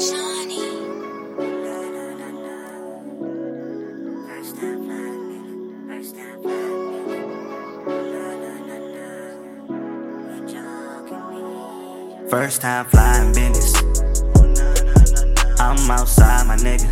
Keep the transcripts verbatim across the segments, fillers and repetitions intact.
Johnny. First time flying business. I'm outside, my nigga.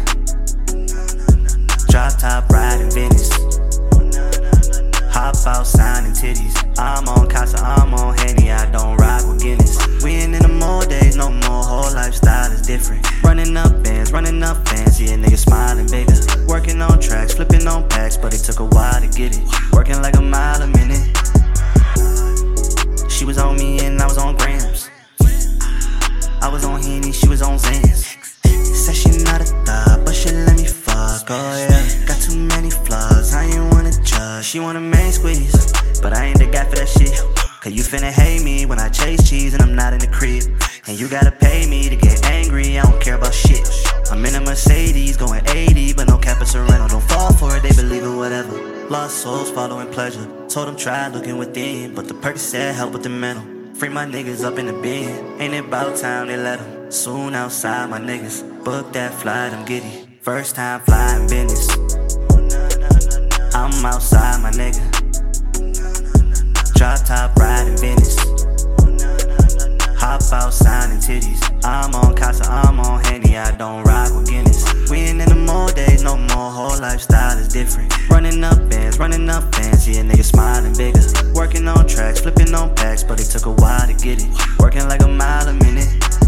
Drop top riding Venice. Hop out signing titties. I'm on Casa, I'm on Henny. I don't rock with Guinness. We ain't in the more days, no more. Whole lifestyle is different. Running up bands, running up fans. Yeah, nigga smiling bigger. Working on tracks, flipping on packs, but it took a while to get it. Working like a mile a minute. She was on me and I was on grams. I was on Henny, she was on Zans. Said she not a thot, but she let me fuck, oh yeah. Got too many flaws, I ain't wanna judge. She want a main squeeze, but I ain't the guy for that shit. Cause you finna hate me when I chase cheese and I'm not in the crib. And you gotta pay me to get angry, I don't care about shit. I'm in a Mercedes, going eighty, but no cap or Sereno. Don't fall for it, they believe in whatever. Lost souls following pleasure. Told them try looking within, but the Percocet help with the mental. Free my niggas up in the bin. Ain't it about time they let them? Soon outside my niggas. Book that flight, I'm giddy. First time flying business. I'm outside my nigga. Drop top riding Venice. Hop out signing titties. I'm on Casa, I'm on Henny. I don't rock with Guinness. We ain't in the more days, no more. Whole lifestyle is different. Running up bands, running up fans. Yeah, nigga smiling bigger. Working on tracks, flipping on packs, but it took a while to get it. Working like a mile a minute.